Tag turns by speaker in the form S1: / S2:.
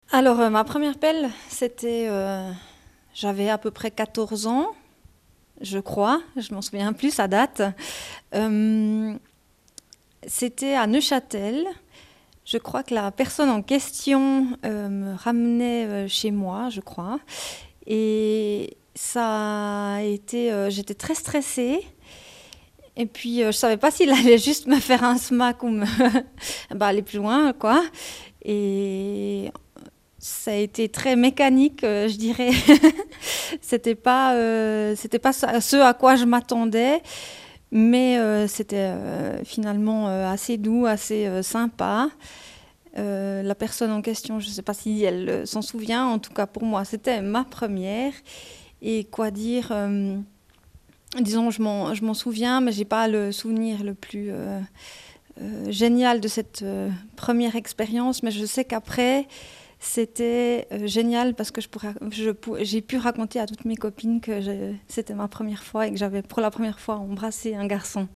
S1: Alors, ma première pelle, c'était, j'avais à peu près 14 ans, je crois, je m'en souviens plus, ça date. Euh, C'était à Neuchâtel. Je crois que la personne en question me ramenait chez moi, je crois. Et ça a été, j'étais très stressée. Et puis, je savais pas s'il allait juste me faire un smack ou me bah, aller plus loin, quoi. Et ça a été très mécanique, je dirais. C'était pas ce à quoi je m'attendais, mais c'était finalement assez doux, assez sympa. La personne en question, je ne sais pas si elle s'en souvient, en tout cas pour moi, c'était ma première. Et quoi dire, disons, je m'en souviens, mais j'ai pas le souvenir le plus génial de cette première expérience. Mais je sais qu'après, c'était génial parce que j'ai pu raconter à toutes mes copines que c'était ma première fois et que j'avais pour la première fois embrassé un garçon.